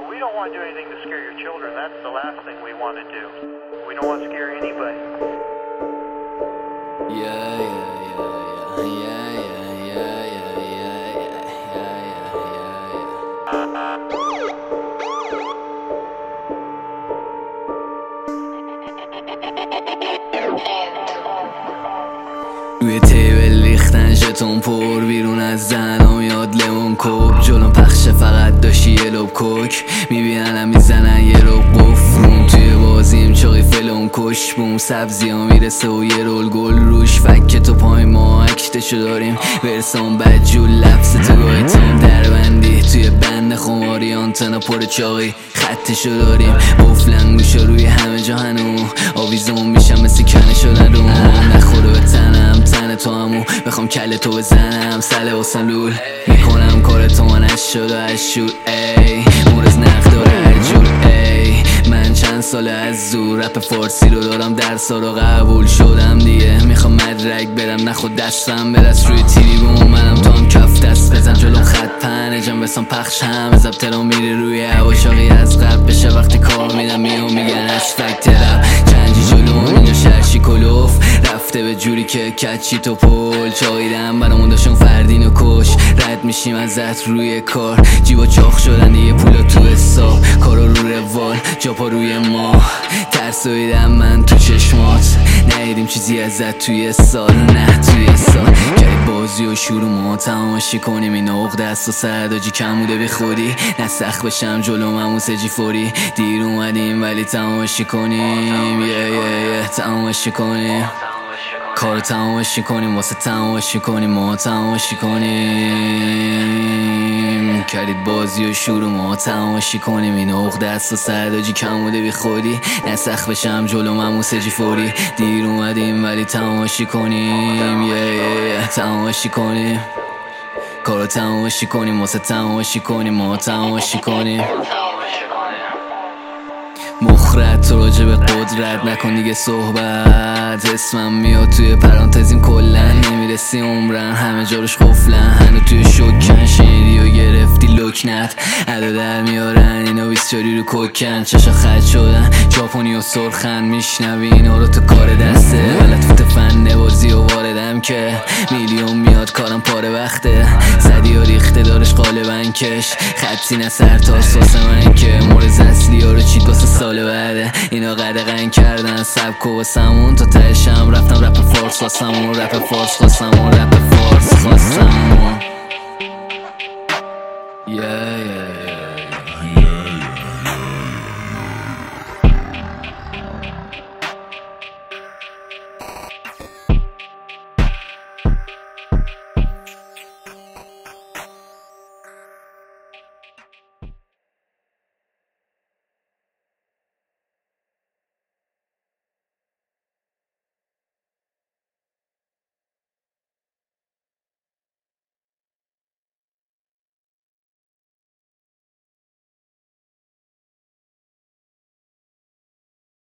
We don't want to do anything to scare your children. That's the last thing we want to do. We don't want to scare anybody. روی تیبل ریختن ژتون پر بیرون از زنم میاد لیمون کوب جلوم پخشه فقط داشتی یه لب کوک میبیننم میزنن یه رو قفرون توی بازیم چاقی فلون کش بوم سبزی ها میرسه و یه رول گل روش فکه تو پای ما اکتشو داریم برسان بدجول لفظ تو گاهتون دربندی توی بند خماری آنتنا پر چاقی خطشو داریم بفلن گوشا روی همه جا هنو آویزون میشم مثل کنه شدن رو نخوره به تنم تن تو همو بخوام کل تو بزنم سله واسم لول میکنم کار تو منش شد و از شور ای مورز نخ داره هر جور ای من چند ساله از زور رپ فارسی رو دارم درسا رو قبول شدم دیگه میخوام مدرک برم نخود دستم برس روی تریبون منم تو هم کف دست بزن جلوم خط پنجم بسام پخش هم ضبط رو میره روی هواشاقی از قبل بشه وقتی کار میدم میام میگن از فکت رپ چنجی جلوم اینجا شرشی کلوف رفته به جوری که کچی تو پل چاییدم برامون داشتم فردین و کش رد میشیم ازت روی کار جیبا چاخ شدن دیگه پولا تو حساب کارا رو روال جاپا روی ما ترسویدم من تو چشمات ندیدیم چیزی ازت توی سال نه توی سال کرد بازی و شروع ما تماشی کنیم این عقده است و سرداجی کم بوده بی خودی نسخ بشم جلو ممون سجی فوری دیر اومدیم ولی تماشی کنیم تماشی کنیم کار تماشی کنیم واسه تماشی کنیم ما تماشی کنیم کردید بازی و شروع ما تماشی کنیم این عقده است و سرداجی کم بوده بی خودی نسخ بشم جلو ممون سجی فوری دیر اومدیم ولی تماشی کنیم تماشی کنیم کار تماشی کنیم واسه تماشی کنیم ما تماشی کنیم مخرط تو راجع به قدرت نکن دیگه صحبت اسمم میاد توی پرانتزیم کلن نمیرسی عمرن همه جاروش قفلن هنو توی شکن شیری و گرفتی لکنت ادا در میارن اینا بیسیاری رو کوکن چشا خط شدن ژاپنی و سرخن میشنوی اینا رو تو کار دسته ولت فوت فن بازی و واردم که میلیون میاد کارم پاره وقته زدی و ریخته دارش قالبن کش خطی نه سر تا ساس من که مورز اصلی ها رو چید واسه سال بعده اینا قدقن کردن سبک و واسمون تا تهشم رفتم رپ فارس واسمون رپ فارس خواستمون رپ فارس خواستمون